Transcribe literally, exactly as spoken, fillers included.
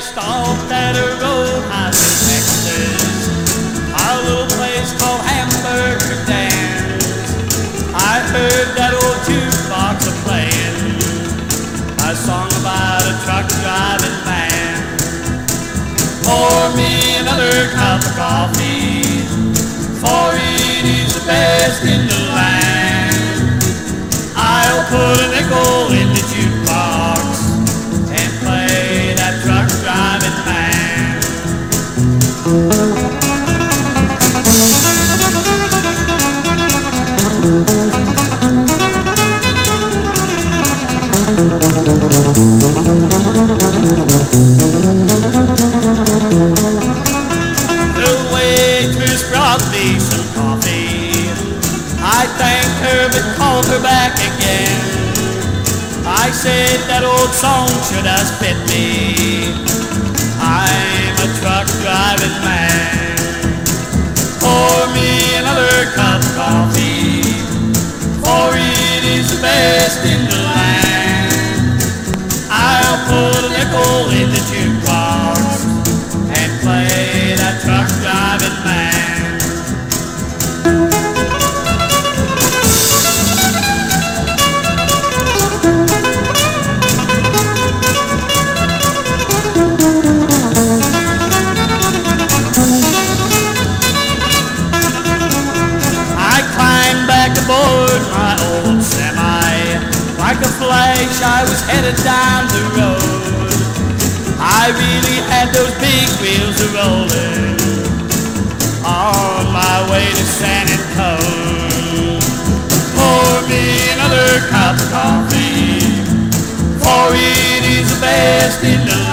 stopped at a roadhouse in Texas, a little place called Hamburger Dan's. I heard that old jukebox a playing a song about a truck driving man. Pour me another cup of coffee, for it is the best in the land. I'll put a nickel in the jukebox and play that truck driving man. The waitress brought me some coffee. I thanked her but called her back again. I said that old song should have fit me. I'm a truck driving man. Pour me another cup of coffee, for it is the best in the land. I'll put a nickel in the jukebox and play that truck driving man. I climbed back aboard my old semi. Like a flash I was headed down the road. I really had those big wheels a-rolling on my way to San Antonio. Pour me another cup of coffee, for it is the best in the